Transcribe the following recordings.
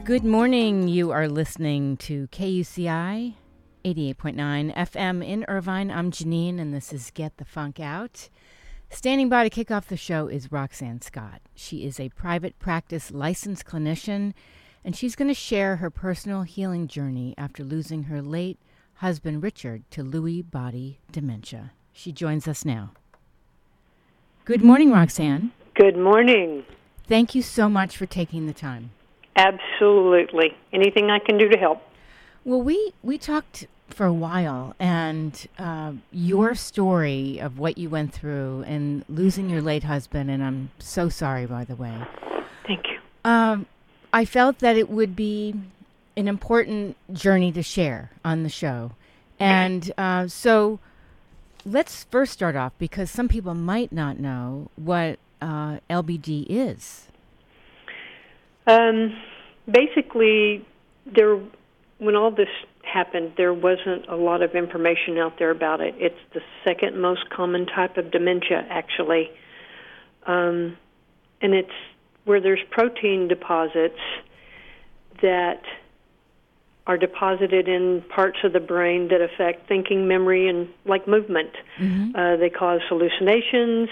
Good morning. You are listening to KUCI 88.9 FM in Irvine. I'm Janine, and this is Get the Funk Out. Standing by to kick off the show is Roxanne Scott. She is a private practice licensed clinician, and she's going to share her personal healing journey after losing her late husband, Richard, to Lewy body dementia. She joins us now. Good morning, Roxanne. Good morning. Thank you so much for taking the time. Absolutely. Anything I can do to help. Well, we talked for a while, and your story of what you went through and losing your late husband, and I'm so sorry, by the way. Thank you. I felt that it would be an important journey to share on the show. And so let's first start off, because some people might not know what LBD is. Basically, when all this happened, there wasn't a lot of information out there about it. It's the second most common type of dementia, actually. And it's where there's protein deposits that are deposited in parts of the brain that affect thinking, memory, and like movement. Mm-hmm. They cause hallucinations,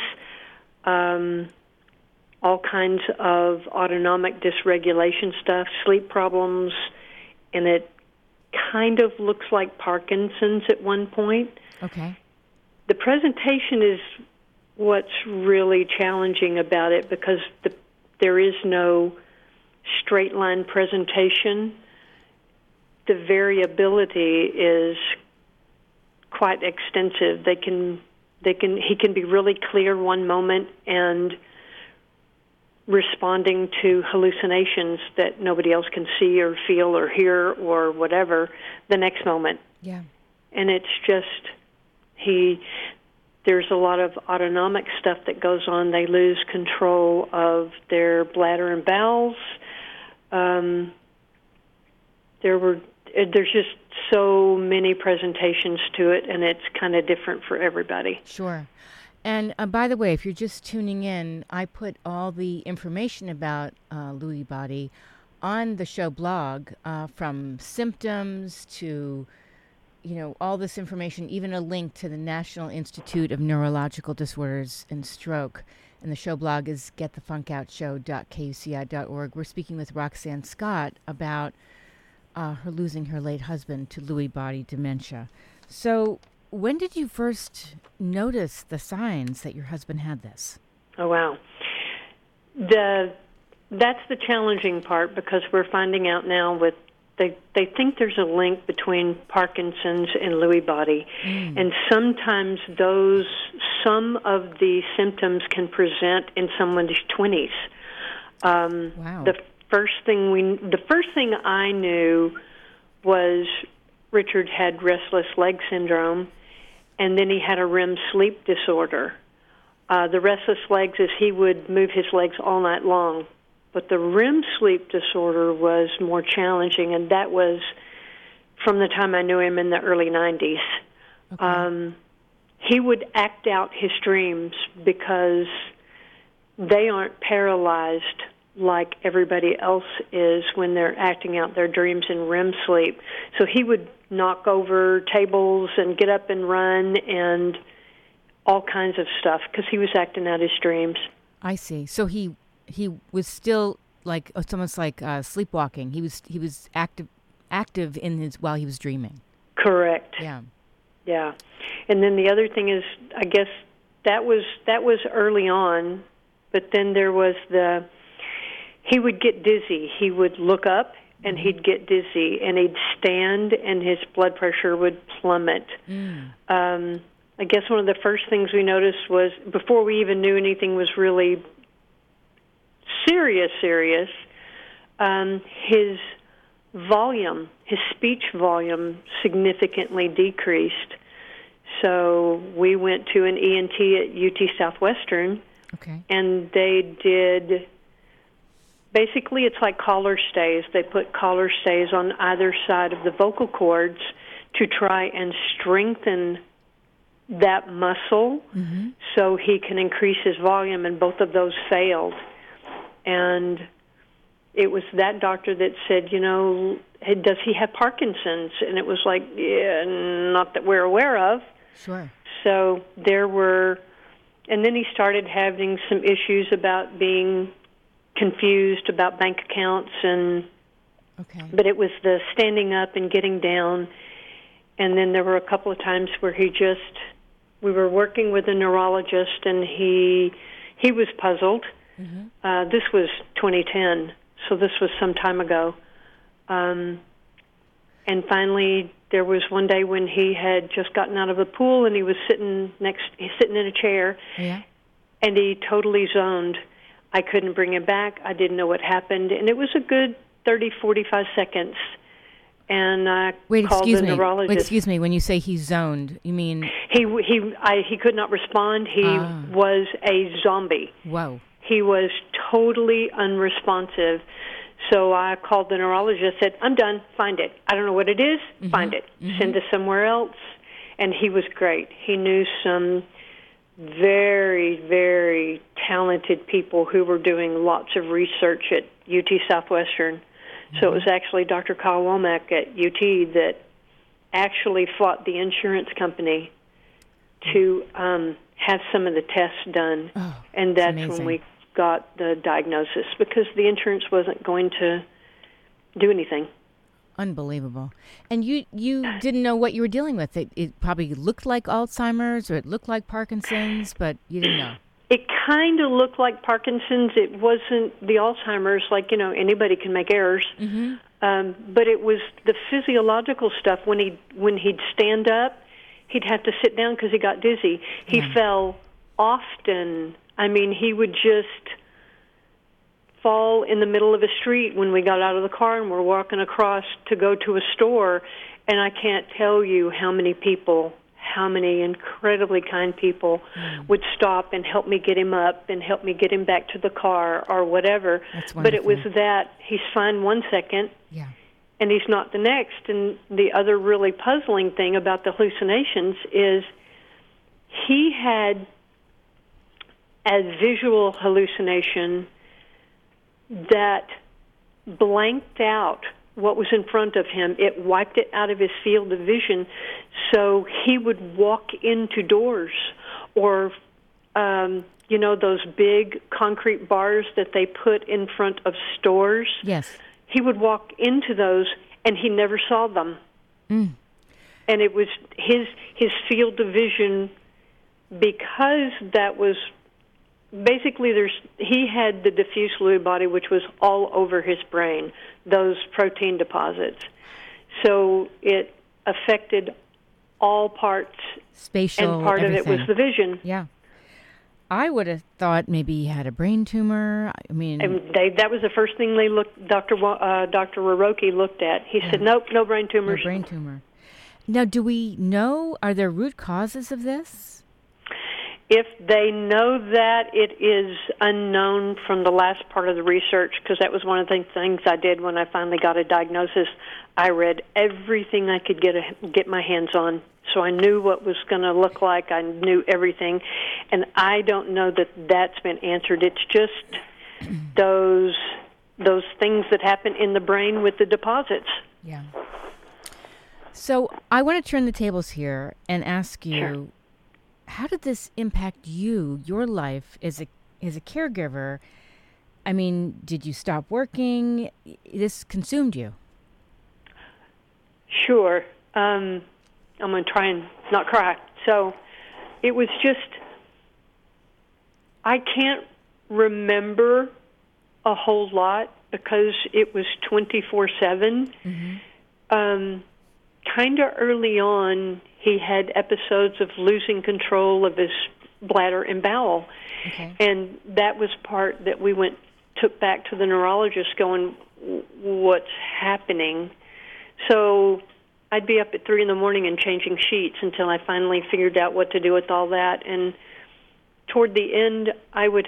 all kinds of autonomic dysregulation stuff, sleep problems, and it kind of looks like Parkinson's at one point. Okay. The presentation is what's really challenging about it, because there is no straight line presentation. The variability is quite extensive. He can be really clear one moment and responding to hallucinations that nobody else can see or feel or hear or whatever the next moment. Yeah. And it's just there's a lot of autonomic stuff that goes on. They lose control of their bladder and bowels. There's just so many presentations to it, and it's kind of different for everybody. Sure. And by the way, if you're just tuning in, I put all the information about Lewy body on the show blog, from symptoms to, all this information, even a link to the National Institute of Neurological Disorders and Stroke. And the show blog is getthefunkoutshow.kuci.org. We're speaking with Roxanne Scott about her losing her late husband to Lewy body dementia. So when did you first notice the signs that your husband had this? Oh, wow. That's the challenging part, because we're finding out now they think there's a link between Parkinson's and Lewy body. And sometimes some of the symptoms can present in someone's 20s. Wow. The first thing I knew was Richard had restless leg syndrome, and then he had a REM sleep disorder. The restless legs is he would move his legs all night long, but the REM sleep disorder was more challenging, and that was from the time I knew him in the early 90s. Okay. He would act out his dreams because they aren't paralyzed like everybody else is when they're acting out their dreams in REM sleep. So he would knock over tables and get up and run and all kinds of stuff because he was acting out his dreams. I see. So he was still like, it's almost like sleepwalking. He was active in while he was dreaming. Correct. Yeah. Yeah. And then the other thing is, I guess that was early on, but then there was he would get dizzy. He would look up and he'd get dizzy, and he'd stand and his blood pressure would plummet. I guess one of the first things we noticed was, before we even knew anything was really serious, his speech volume significantly decreased. So we went to an ENT at UT Southwestern, okay, and they did, basically it's like collar stays. They put collar stays on either side of the vocal cords to try and strengthen that muscle so he can increase his volume, and both of those failed. And it was that doctor that said, hey, does he have Parkinson's? And it was like, yeah, not that we're aware of. Sure. So there were, and then he started having some issues about being confused about bank accounts, but it was the standing up and getting down. And then there were a couple of times where we were working with a neurologist, and he was puzzled. Mm-hmm. This was 2010, so this was some time ago. And finally, there was one day when he had just gotten out of the pool, and he was sitting in a chair, and he totally zoned. I couldn't bring him back. I didn't know what happened, and it was a good 30, 45 seconds. And I called the neurologist. Excuse me. When you say he zoned, you mean he could not respond. He was a zombie. Whoa. He was totally unresponsive. So I called the neurologist. Said, "I'm done. Find it. I don't know what it is. Mm-hmm. Find it. Mm-hmm. Send us somewhere else." And he was great. He knew some very, very talented people who were doing lots of research at UT Southwestern. So it was actually Dr. Kyle Womack at UT that actually fought the insurance company to have some of the tests done. Oh, and that's when we got the diagnosis, because the insurance wasn't going to do anything. Unbelievable. And you didn't know what you were dealing with. It probably looked like Alzheimer's, or it looked like Parkinson's, but you didn't know. It kind of looked like Parkinson's. It wasn't the Alzheimer's, like, anybody can make errors. Mm-hmm. But it was the physiological stuff. When he'd stand up, he'd have to sit down because he got dizzy. He fell often. I mean, he would just fall in the middle of a street when we got out of the car and we're walking across to go to a store. And I can't tell you how many incredibly kind people would stop and help me get him up and help me get him back to the car or whatever. That's wonderful. But it was that he's fine one second and he's not the next. And the other really puzzling thing about the hallucinations is he had a visual hallucination that blanked out what was in front of him. It wiped it out of his field of vision, so he would walk into doors or, those big concrete bars that they put in front of stores. Yes. He would walk into those, and he never saw them. Mm. And it was his field of vision, because that was basically he had the diffuse Lewy body, which was all over his brain, those protein deposits. So it affected all parts. Spatial, and part everything. Of it was the vision. Yeah. I would have thought maybe he had a brain tumor. I mean, and that was the first thing they looked. Dr. Roroki looked at. He said, "Nope, no brain tumors." No brain tumor. Now, do we know? Are there root causes of this? If they know that, it is unknown from the last part of the research, because that was one of the things I did when I finally got a diagnosis. I read everything I could get my hands on, so I knew what was going to look like. I knew everything, and I don't know that that's been answered. It's just those things that happen in the brain with the deposits. Yeah. So I want to turn the tables here and ask you. Sure. How did this impact your life as a caregiver? I mean, did you stop working? This consumed you. Sure. I'm going to try and not cry. So it was just, I can't remember a whole lot because it was 24/7. Mm-hmm. Kind of early on, he had episodes of losing control of his bladder and bowel. Okay. And that was part that we took back to the neurologist going, what's happening? So I'd be up at 3 a.m. and changing sheets until I finally figured out what to do with all that. And toward the end, I would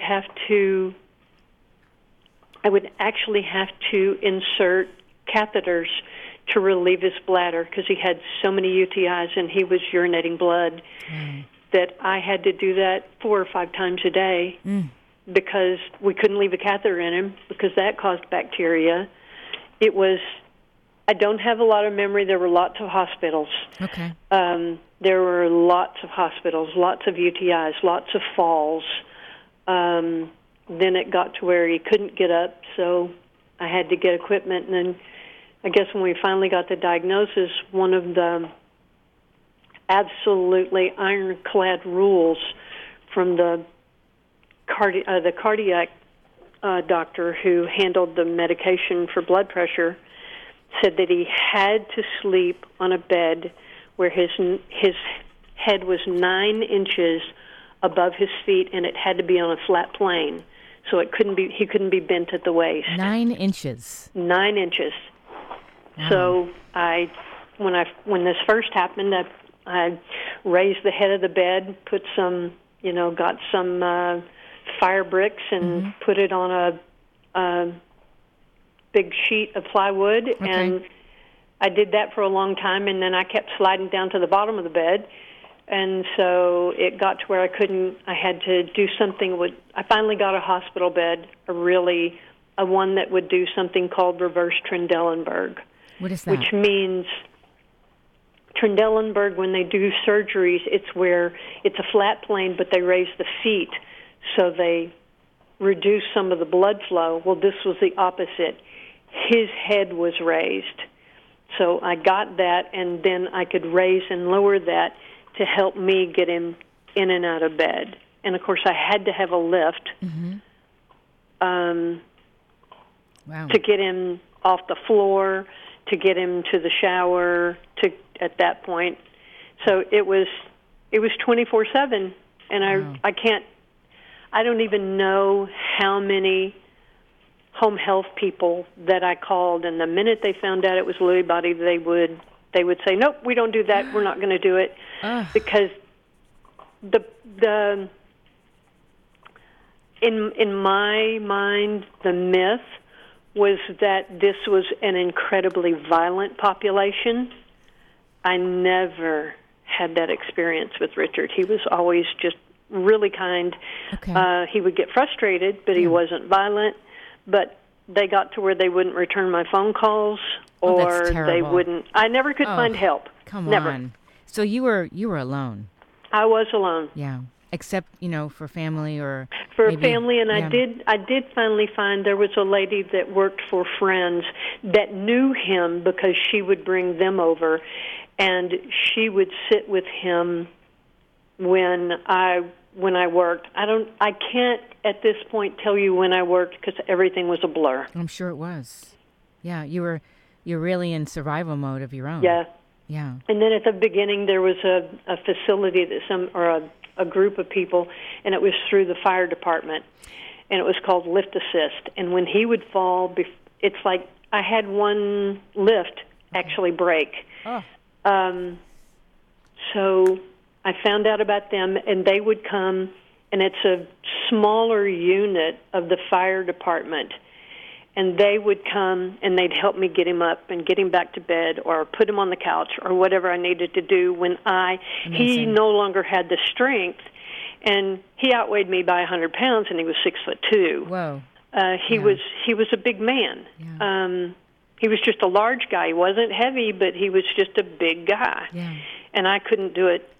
actually have to insert catheters to relieve his bladder because he had so many UTIs and he was urinating blood that I had to do that 4 or 5 times a day. because we couldn't leave a catheter in him because that caused bacteria. It was, I don't have a lot of memory. There were lots of hospitals. Okay. There were lots of hospitals, lots of UTIs, lots of falls. Then it got to where he couldn't get up, so I had to get equipment. And then I guess when we finally got the diagnosis, one of the absolutely ironclad rules from the cardiac doctor who handled the medication for blood pressure said that he had to sleep on a bed where his head was 9 inches above his feet, and it had to be on a flat plane, so he couldn't be bent at the waist. 9 inches. 9 inches. Wow. So when this first happened, I raised the head of the bed, put some, got some fire bricks and put it on a big sheet of plywood, and I did that for a long time, and then I kept sliding down to the bottom of the bed, and so it got to where I had to do something I finally got a hospital bed, a one that would do something called reverse Trendelenburg. What is that? Which means Trendelenburg, when they do surgeries, it's where it's a flat plane, but they raise the feet, so they reduce some of the blood flow. Well, this was the opposite. His head was raised. So I got that, and then I could raise and lower that to help me get him in and out of bed. And, of course, I had to have a lift to get him off the floor, to get him to the shower at that point. So it was 24/7, and I don't even know how many home health people that I called, and the minute they found out it was Lewy body, they would say, nope, we don't do that. We're not going to do it, because in my mind, the myth was that this was an incredibly violent population. I never had that experience with Richard. He was always just really kind. Okay. He would get frustrated, but he wasn't violent. But they got to where they wouldn't return my phone calls, or they wouldn't. I never could find help. Come never. on. So you were alone. I was alone. Yeah. Except, for family or for maybe, family, and I did finally find there was a lady that worked for Friends that knew him because she would bring them over, and she would sit with him when I worked. I can't at this point tell you when I worked because everything was a blur. I'm sure it was. Yeah, you're really in survival mode of your own. Yeah. Yeah. And then at the beginning there was a facility that a group of people, and it was through the fire department, and it was called Lift Assist. And when he would fall, it's like I had one lift actually break. Oh. So I found out about them, and they would come, and it's a smaller unit of the fire department, and they would come, and they'd help me get him up and get him back to bed or put him on the couch or whatever I needed to do when he no longer had the strength, and he outweighed me by 100 pounds, and he was 6'2". Whoa. He was a big man. Yeah. He was just a large guy. He wasn't heavy, but he was just a big guy. Yeah. And I couldn't do it.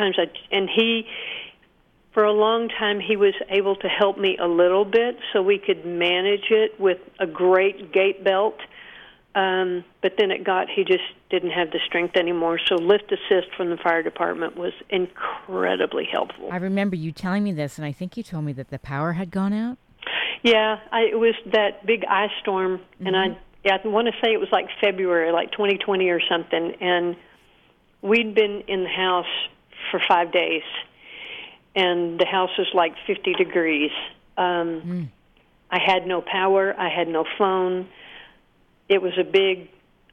For a long time, he was able to help me a little bit so we could manage it with a great gait belt. But then he just didn't have the strength anymore. So Lift Assist from the fire department was incredibly helpful. I remember you telling me this, and I think you told me that the power had gone out. Yeah, it was that big ice storm, and I want to say it was like February, like 2020 or something, and we'd been in the house for 5 days, and the house was like 50 degrees. I had no power. I had no phone. It was a big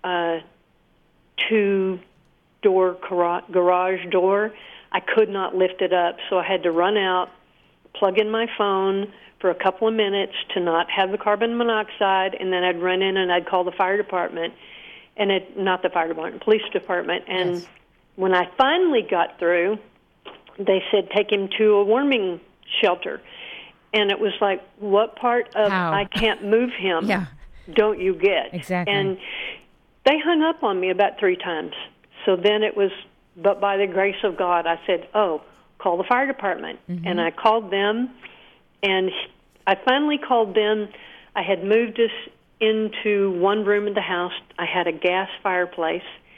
two-door garage door. I could not lift it up, so I had to run out, plug in my phone for a couple of minutes to not have the carbon monoxide, and then I'd run in and I'd call the fire department, not the fire department, police department, and yes. When I finally got through, they said take him to a warming shelter. And it was like, what part of How? I can't move him Yeah. don't you get? Exactly. And they hung up on me about 3 times. So then it was, but by the grace of God, I said, oh, call the fire department. Mm-hmm. And I called them, and I finally called them. I had moved us into one room in the house. I had a gas fireplace,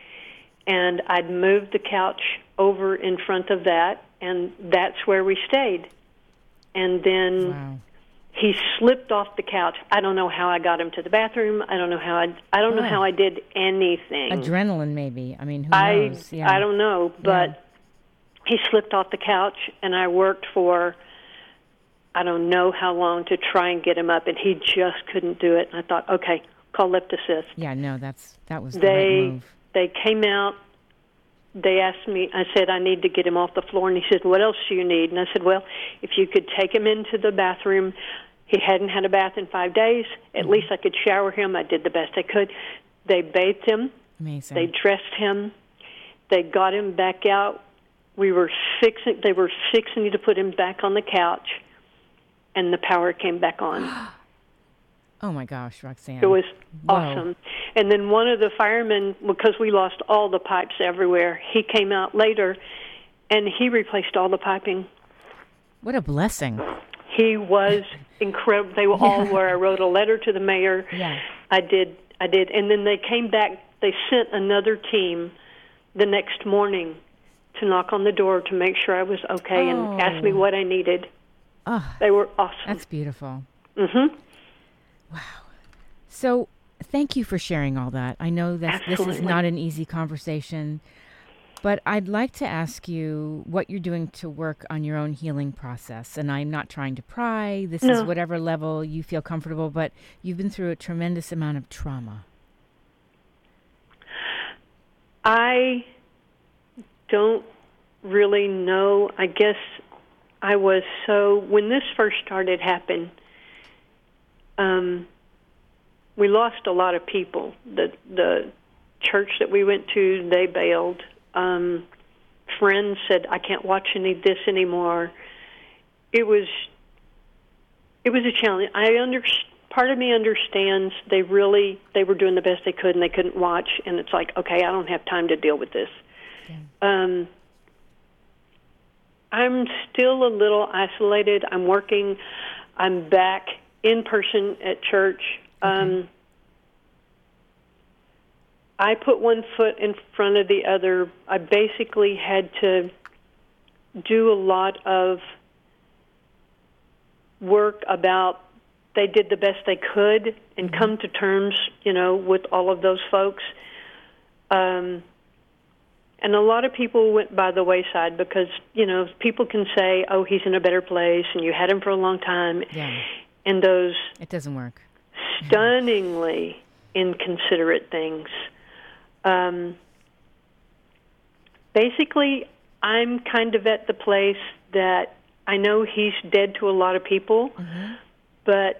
and I'd moved the couch over in front of that, and that's where we stayed. And then Wow. he slipped off the couch. I don't know how I got him to the bathroom. I don't know how I did anything. Adrenaline, maybe. I mean, who knows? Yeah. I don't know, but he slipped off the couch, and I worked for I don't know how long to try and get him up, and he just couldn't do it. And I thought, okay, call Lift Assist. Yeah, no, that was the right move. They came out. They asked me, I said, I need to get him off the floor. And he said, what else do you need? And I said, well, if you could take him into the bathroom. He hadn't had a bath in 5 days. At least I could shower him. I did the best I could. They bathed him. Amazing. They dressed him. They got him back out. They were fixing to put him back on the couch, and the power came back on. Oh, my gosh, Roxanne. It was Whoa. awesome. And then one of the firemen, because we lost all the pipes everywhere, he came out later, and he replaced all the piping. What a blessing. He was incredible. They all were. I wrote a letter to the mayor. Yeah. I did. And then they came back. They sent another team the next morning to knock on the door to make sure I was okay and ask me what I needed. Oh, They were awesome. that's beautiful. Mm-hmm. Wow. So thank you for sharing all that. I know that this is Absolutely. not an easy conversation, but I'd like to ask you what you're doing to work on your own healing process. And I'm not trying to pry. This is whatever level you feel comfortable, but you've been through a tremendous amount of trauma. I don't really know. I guess I was when this first started happening, we lost a lot of people. The church that we went to, they bailed. Friends said, I can't watch any of this anymore. It was a challenge. Part of me understands they were doing the best they could, and they couldn't watch, and it's like, okay, I don't have time to deal with this. Yeah. I'm still a little isolated. I'm working. I'm back in person at church. Okay. I put one foot in front of the other. I basically had to do a lot of work about they did the best they could and come to terms, with all of those folks. And a lot of people went by the wayside because, people can say, oh, he's in a better place and you had him for a long time. Yeah. And those It doesn't work. Stunningly inconsiderate things. Basically, I'm kind of at the place that I know he's dead to a lot of people, but,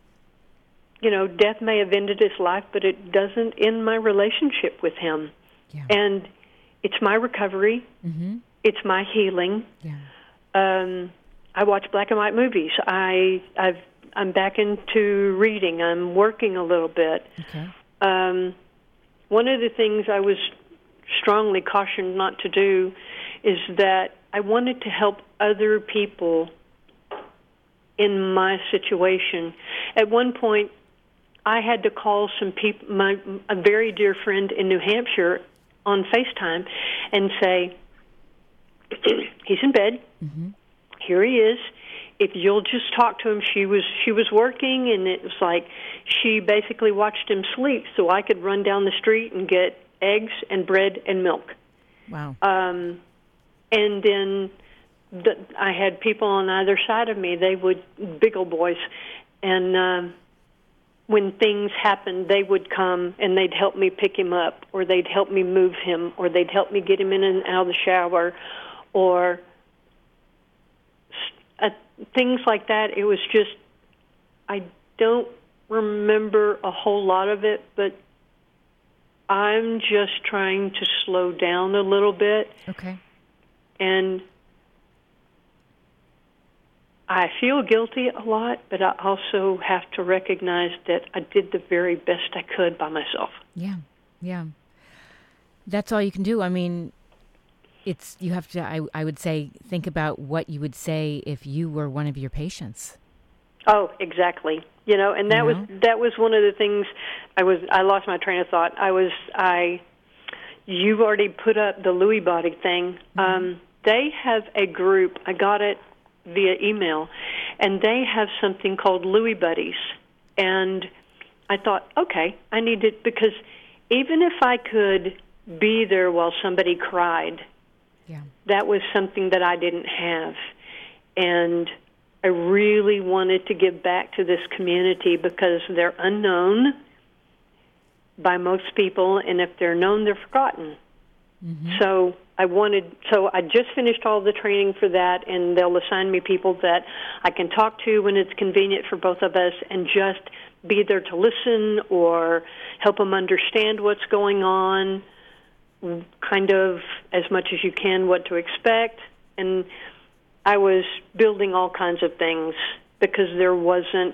death may have ended his life, but it doesn't end my relationship with him. Yeah. And it's my recovery. It's my healing. Yeah. I watch black and white movies. I'm back into reading. I'm working a little bit. Okay. One of the things I was strongly cautioned not to do is that I wanted to help other people in my situation. At one point, I had to call some people, a very dear friend in New Hampshire, on FaceTime and say, he's in bed. Here he is. If you'll just talk to him. She was working, and it was like she basically watched him sleep so I could run down the street and get eggs and bread and milk. Wow. And then I had people on either side of me. They would, big old boys, and when things happened, they would come and they'd help me pick him up, or they'd help me move him, or they'd help me get him in and out of the shower, or things like that. It was just, I don't remember a whole lot of it, but I'm just trying to slow down a little bit. Okay. And I feel guilty a lot, but I also have to recognize that I did the very best I could by myself. Yeah, yeah. That's all you can do. I mean, you have to, I would say, think about what you would say if you were one of your patients. Oh, exactly. And that was one of the things I lost my train of thought. You've already put up the Lewy body thing. Mm-hmm. They have a group. I got it via email, and they have something called Lewy Buddies. And I thought, okay, I need it, because even if I could be there while somebody cried, that was something that I didn't have. And I really wanted to give back to this community because they're unknown by most people, and if they're known, they're forgotten. Mm-hmm. So I just finished all the training for that, and they'll assign me people that I can talk to when it's convenient for both of us, and just be there to listen or help them understand what's going on, kind of as much as you can, what to expect. And I was building all kinds of things because there weren't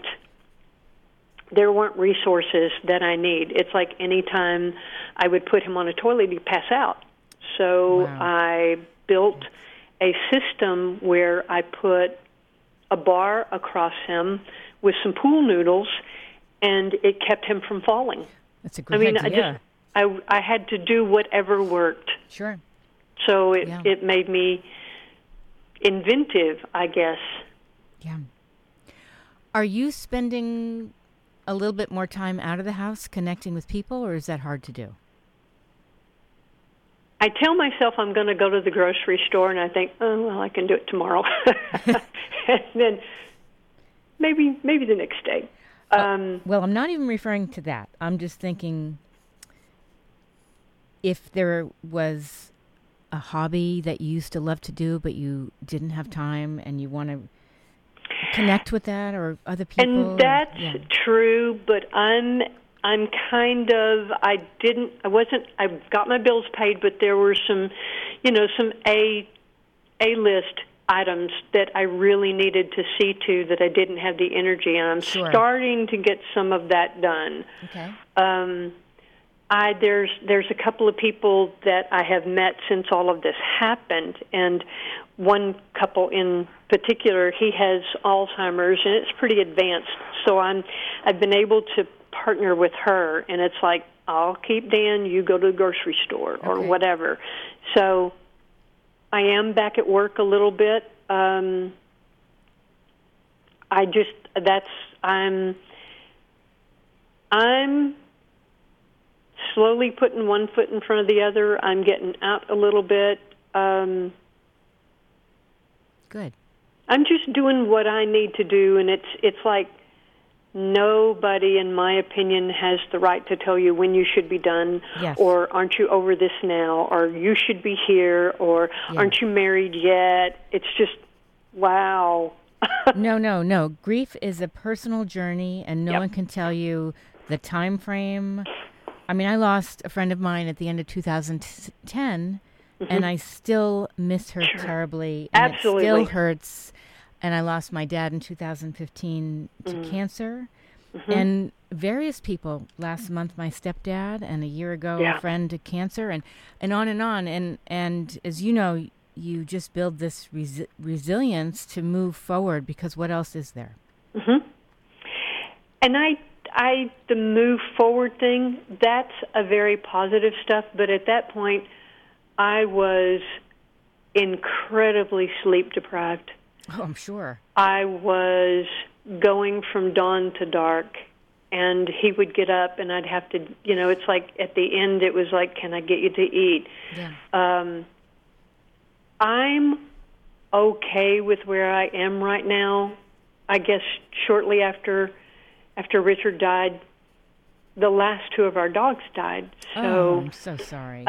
resources that I need. It's like any time I would put him on a toilet, he'd pass out. So wow. I built a system where I put a bar across him with some pool noodles, and it kept him from falling. That's a great idea. I had to do whatever worked. Sure. So it made me inventive, I guess. Yeah. Are you spending a little bit more time out of the house connecting with people, or is that hard to do? I tell myself I'm going to go to the grocery store, and I think, oh, well, I can do it tomorrow. And then maybe the next day. Well, I'm not even referring to that. I'm just thinking if there was a hobby that you used to love to do, but you didn't have time and you want to connect with that or other people. And that's true, but I got my bills paid, but there were some A-list items that I really needed to see to that I didn't have the energy, and I'm starting to get some of that done. Okay. There's a couple of people that I have met since all of this happened, and one couple in particular, he has Alzheimer's, and it's pretty advanced. So I've been able to partner with her, and it's like, I'll keep Dan, you go to the grocery store or whatever. So I am back at work a little bit. I'm slowly putting one foot in front of the other. I'm getting out a little bit. Good. I'm just doing what I need to do, and it's like nobody, in my opinion, has the right to tell you when you should be done, or aren't you over this now, or you should be here, or aren't you married yet? It's just, wow. No. Grief is a personal journey, and no one can tell you the time frame. I mean, I lost a friend of mine at the end of 2010, and I still miss her terribly. And absolutely. It still hurts. And I lost my dad in 2015 to cancer. And various people, last month my stepdad, and a year ago a friend to cancer, and on and on. And as you know, you just build this resilience to move forward, because what else is there? And the move forward thing, that's a very positive stuff, but at that point I was incredibly sleep deprived. Oh, I'm sure. I was going from dawn to dark, and he would get up, and I'd have to, it's like at the end it was like, can I get you to eat? Yeah. I'm okay with where I am right now. I guess shortly after Richard died, the last two of our dogs died. So, I'm so sorry.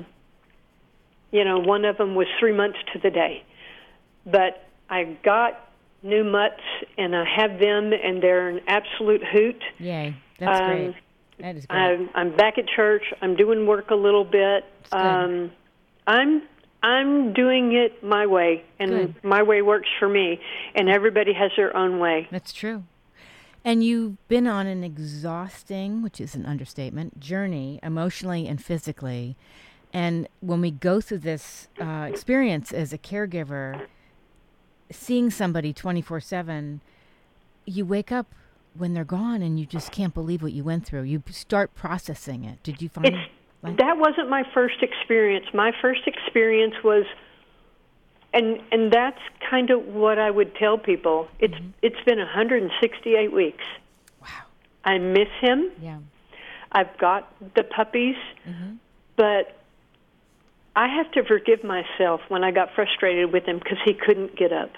One of them was 3 months to the day. But I got new mutts, and I have them, and they're an absolute hoot. Yay. That's great. That is great. I'm back at church. I'm doing work a little bit. I'm I'm doing it my way, and Good. my way works for me, and everybody has their own way. That's true. And you've been on an exhausting, which is an understatement, journey emotionally and physically. And when we go through this experience as a caregiver, seeing somebody 24/7, you wake up when they're gone and you just can't believe what you went through. You start processing it. Did you find that wasn't my first experience. My first experience was, and that's kind of what I would tell people. It's been 168 weeks. Wow. I miss him. Yeah. I've got the puppies, but I have to forgive myself when I got frustrated with him because he couldn't get up.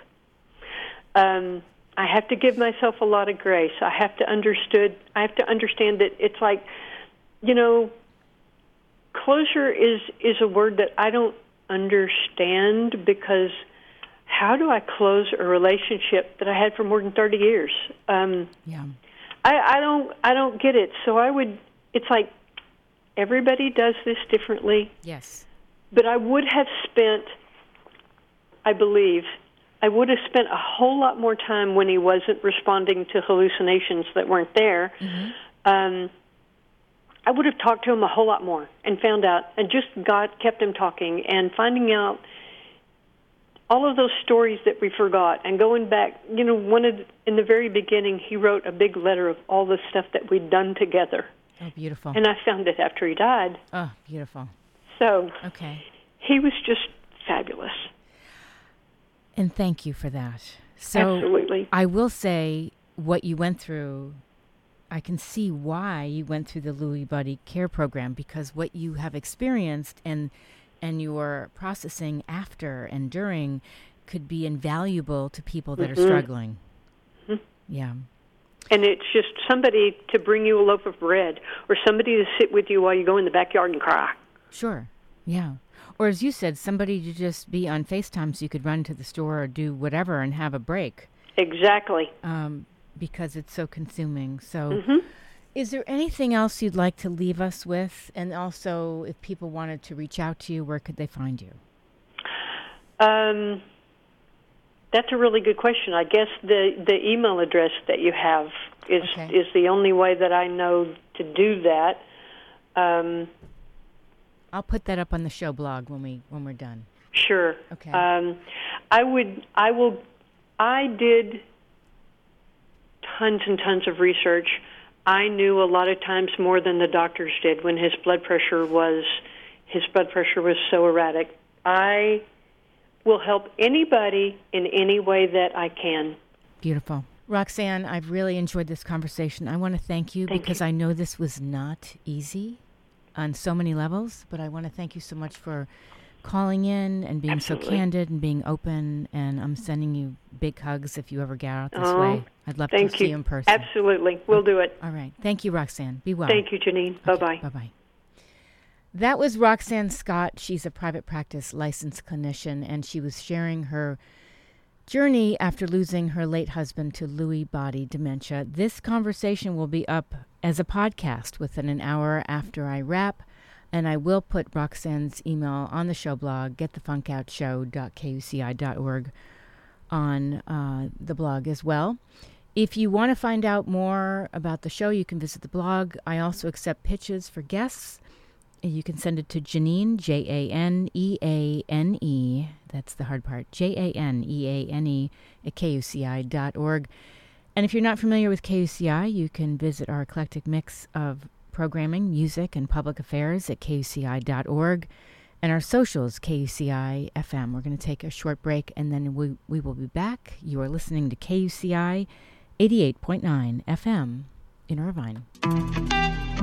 I have to give myself a lot of grace. I have to understand that it's like, closure is a word that I don't understand, because how do I close a relationship that I had for more than 30 years? Yeah. I don't get it. So it's like everybody does this differently. Yes. But I would have spent a whole lot more time when he wasn't responding to hallucinations that weren't there. I would have talked to him a whole lot more and found out, and just God kept him talking and finding out all of those stories that we forgot, and going back, in the very beginning, he wrote a big letter of all the stuff that we'd done together. Oh, beautiful. And I found it after he died. Oh, beautiful. So okay. He was just fabulous. And thank you for that. So absolutely. I will say what you went through, I can see why you went through the Lewy Body Care Program, because what you have experienced and your processing after and during could be invaluable to people that are struggling. Yeah. And it's just somebody to bring you a loaf of bread, or somebody to sit with you while you go in the backyard and cry. Sure. Yeah. Or as you said, somebody to just be on FaceTime so you could run to the store or do whatever and have a break. Exactly. Because it's so consuming. So is there anything else you'd like to leave us with? And also, if people wanted to reach out to you, where could they find you? That's a really good question. I guess the email address that you have is the only way that I know to do that. I'll put that up on the show blog when we're done. Sure. Okay. I did tons and tons of research. I knew a lot of times more than the doctors did when his blood pressure was so erratic. I will help anybody in any way that I can. Beautiful. Roxanne, I've really enjoyed this conversation. I want to thank you because I know this was not easy on so many levels, but I want to thank you so much for calling in and being so candid and being open, and I'm sending you big hugs if you ever get out this way. I'd love to see you in person. Absolutely. We'll do it. All right. Thank you, Roxanne. Be well. Thank you, Janine. Okay. Bye-bye. Bye-bye. That was Roxanne Scott. She's a private practice licensed clinician, and she was sharing her journey after losing her late husband to Lewy body dementia. This conversation will be up as a podcast within an hour after I wrap, and I will put Roxanne's email on the show blog, getthefunkoutshow.kuci.org, on the blog as well. If you want to find out more about the show, you can visit the blog. I also accept pitches for guests. You can send it to Janine, Janeane, that's the hard part, Janeane at KUCI.org. And if you're not familiar with KUCI, you can visit our eclectic mix of programming, music, and public affairs at KUCI.org. And our socials, KUCI FM. We're going to take a short break, and then we will be back. You are listening to KUCI 88.9 FM in Irvine.